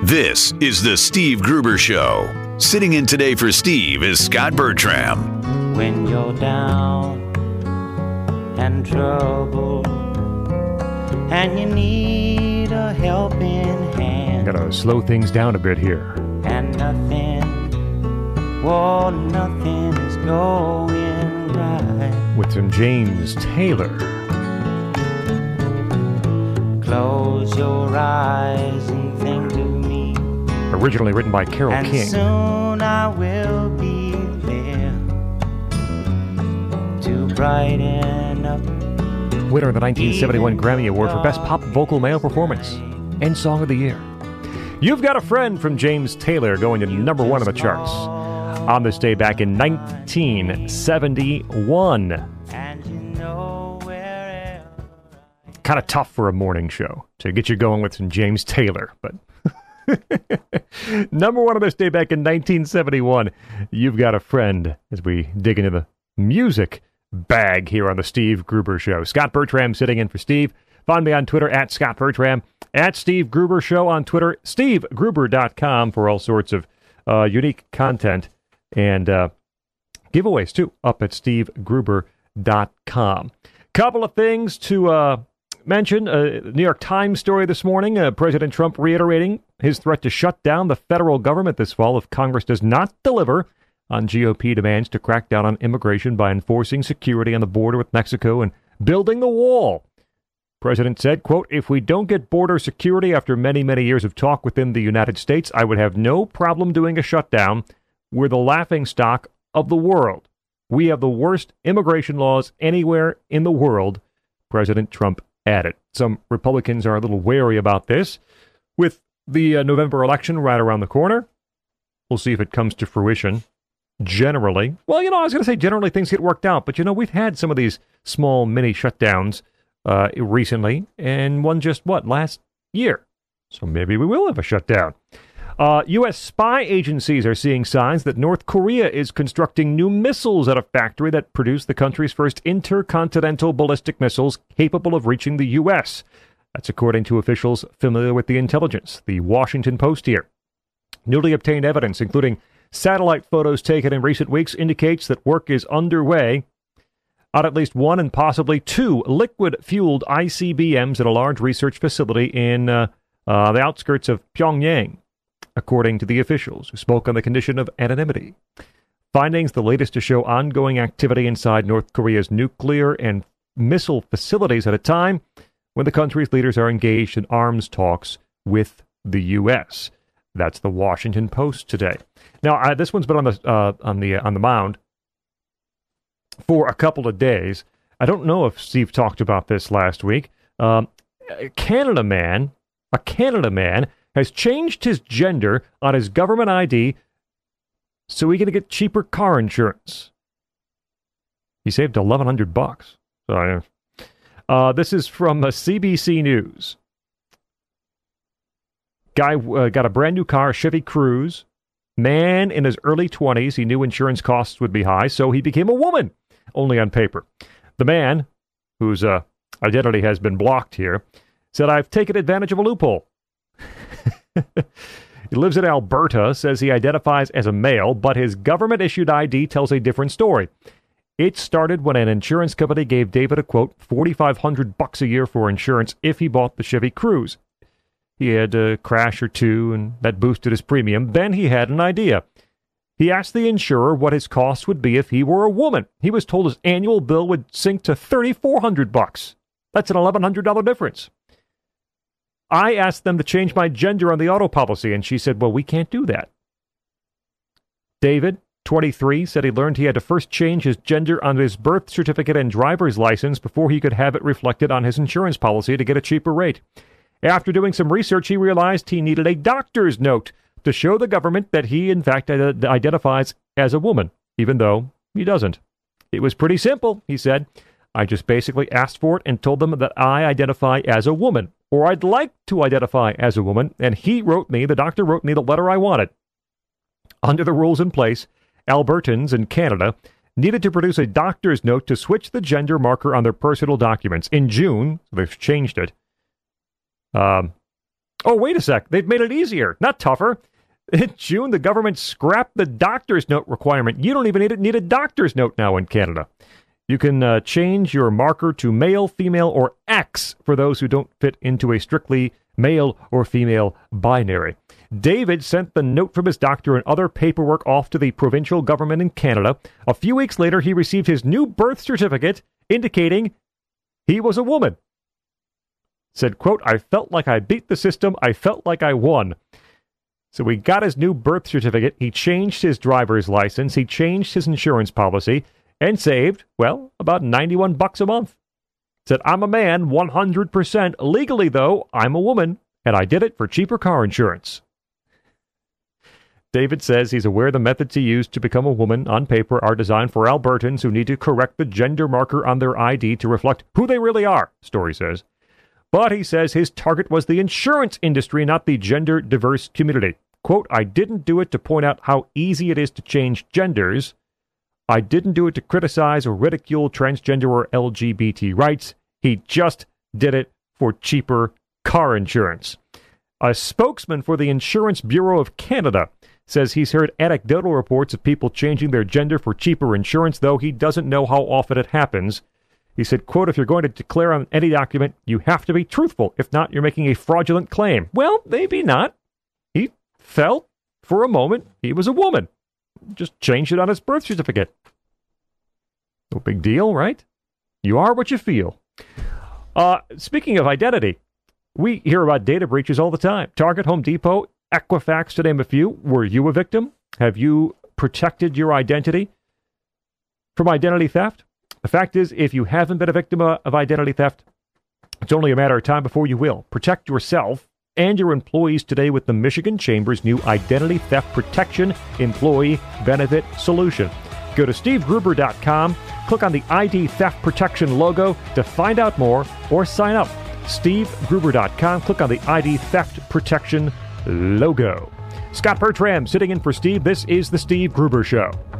This is the Steve Gruber Show. Sitting in today for Steve is Scott Bertram. When you're down and troubled and you need a helping hand. Gotta slow things down a bit here. And nothing is going right. With some James Taylor. Close your eyes and think of me. Originally written by Carole and King. Soon I will be there to brighten up. Winner of the 1971 Grammy Award for Best Pop Vocal Male Performance and Song of the Year. You've Got a Friend from James Taylor going to number one on the charts on this day back in 1971. Kind of tough for a morning show to get you going with some James Taylor, but number one on this day back in 1971. You've Got a Friend as we dig into the music bag here on the Steve Gruber Show. Scott Bertram sitting in for Steve. Find me on Twitter at Scott Bertram, at Steve Gruber Show on Twitter, SteveGruber.com for all sorts of unique content and giveaways too, up at SteveGruber.com. Couple of things to mention. New York Times story this morning, President Trump reiterating his threat to shut down the federal government this fall if Congress does not deliver on GOP demands to crack down on immigration by enforcing security on the border with Mexico and building the wall. President said, quote, "If we don't get border security after many, many years of talk within the United States, I would have no problem doing a shutdown. We're the laughingstock of the world. We have the worst immigration laws anywhere in the world," President Trump added. Some Republicans are a little wary about this. With the November election right around the corner, we'll see if it comes to fruition. Generally, well, I was going to say generally things get worked out, but we've had some of these small mini shutdowns recently, and one just, last year. So maybe we will have a shutdown. U.S. spy agencies are seeing signs that North Korea is constructing new missiles at a factory that produced the country's first intercontinental ballistic missiles capable of reaching the U.S. That's according to officials familiar with the intelligence. The Washington Post here. Newly obtained evidence, including satellite photos taken in recent weeks, indicates that work is underway on at least one and possibly two liquid-fueled ICBMs at a large research facility in the outskirts of Pyongyang, according to the officials, who spoke on the condition of anonymity. Findings, the latest to show ongoing activity inside North Korea's nuclear and missile facilities at a time when the country's leaders are engaged in arms talks with the U.S. That's the Washington Post today. Now, this one's been on the mound for a couple of days. I don't know if Steve talked about this last week. A Canada man has changed his gender on his government ID so he can get cheaper car insurance. He saved $1,100. So, this is from CBC News. Guy got a brand new car, Chevy Cruze. Man in his early 20s. He knew insurance costs would be high, so he became a woman, only on paper. The man, whose identity has been blocked here, said, "I've taken advantage of a loophole." He lives in Alberta, says he identifies as a male, but his government-issued ID tells a different story. It started when an insurance company gave David a quote, $4,500 a year for insurance if he bought the Chevy Cruze. He had a crash or two, and that boosted his premium. Then he had an idea. He asked the insurer what his costs would be if he were a woman. He was told his annual bill would sink to $3,400. That's an $1,100 difference. I asked them to change my gender on the auto policy, and she said, well, we can't do that. David, 23, said he learned he had to first change his gender on his birth certificate and driver's license before he could have it reflected on his insurance policy to get a cheaper rate. After doing some research, he realized he needed a doctor's note to show the government that he, in fact, identifies as a woman, even though he doesn't. It was pretty simple, he said. I just basically asked for it and told them that I identify as a woman, or I'd like to identify as a woman, and the doctor wrote me the letter I wanted. Under the rules in place, Albertans in Canada needed to produce a doctor's note to switch the gender marker on their personal documents. In June, they've changed it. Oh, wait a sec. They've made it easier, not tougher. In June, the government scrapped the doctor's note requirement. You don't even need a doctor's note now in Canada. You can change your marker to male, female, or X for those who don't fit into a strictly male or female binary. David sent the note from his doctor and other paperwork off to the provincial government in Canada. A few weeks later, he received his new birth certificate indicating he was a woman. Said, quote, I felt like I beat the system. I felt like I won. So he got his new birth certificate. He changed his driver's license. He changed his insurance policy and saved, well, about $91 a month. Said, I'm a man 100%. Legally, though, I'm a woman, and I did it for cheaper car insurance. David says he's aware the methods he used to become a woman on paper are designed for Albertans who need to correct the gender marker on their ID to reflect who they really are, story says. But he says his target was the insurance industry, not the gender-diverse community. Quote, I didn't do it to point out how easy it is to change genders. I didn't do it to criticize or ridicule transgender or LGBT rights. He just did it for cheaper car insurance. A spokesman for the Insurance Bureau of Canada says he's heard anecdotal reports of people changing their gender for cheaper insurance, though he doesn't know how often it happens. He said, quote, if you're going to declare on any document, you have to be truthful. If not, you're making a fraudulent claim. Well, maybe not. He felt for a moment he was a woman. Just changed it on his birth certificate. No big deal, right? You are what you feel. Speaking of identity, we hear about data breaches all the time. Target, Home Depot, Equifax, to name a few. Were you a victim? Have you protected your identity from identity theft? The fact is, if you haven't been a victim of identity theft, it's only a matter of time before you will. Protect yourself and your employees today with the Michigan Chamber's new Identity Theft Protection Employee Benefit Solution. Go to SteveGruber.com, click on the ID Theft Protection logo to find out more or sign up. SteveGruber.com, click on the ID Theft Protection logo. Scott Bertram sitting in for Steve. This is The Steve Gruber Show.